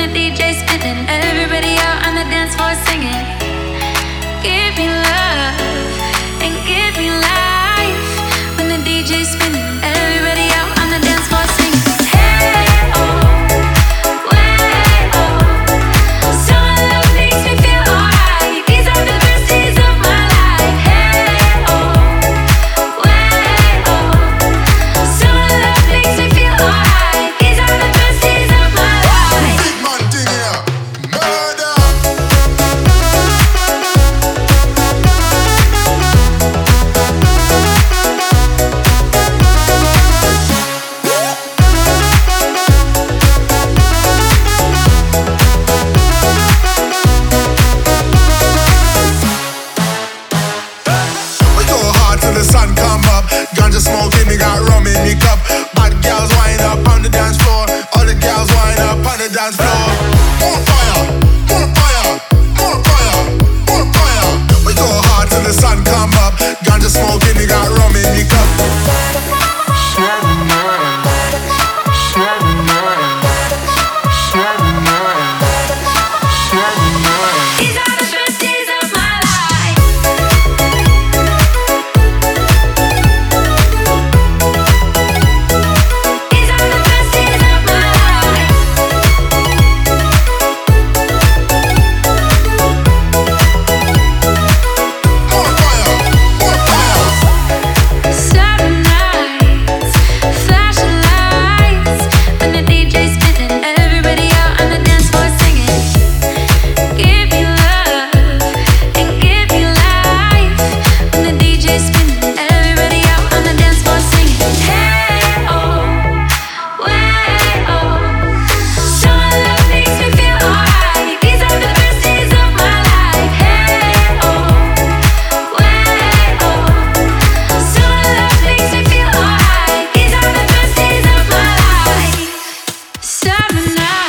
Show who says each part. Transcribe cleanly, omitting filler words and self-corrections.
Speaker 1: the DJ's spinning, everybody out on the dance floor singing. Give me love and give me life. When the DJ's spinning, everybody out on the dance floor singing. Hey oh, way oh, some love makes me feel alright. These are the best days of my life. Hey oh, way oh, some love makes me feel alright. These are the best days of my life.
Speaker 2: Big man thing here, murder. We go hard till the sun come up. Ganja smoking, we got rum in the cup. Bad girls wind up on the dance floor. All the girls wind up on the dance floor. More fire, more fire, more fire, more fire. We go hard till the sun come up. Ganja smoking, we got rum in the cup.
Speaker 1: These are the best days of my life. These are the best days of my life.
Speaker 2: More fire, more fire.
Speaker 1: Summer nights, flashing lights. When the DJ's spinning, everybody out on the dance floor singing. Give me love and give me life. When the DJ's spinning, everybody out on the dance floor singing. Hey oh, way oh, some love makes me feel alright. These are the best days of my life. Hey oh, way oh, some love makes me feel alright. These are the best days of my life. Summer night.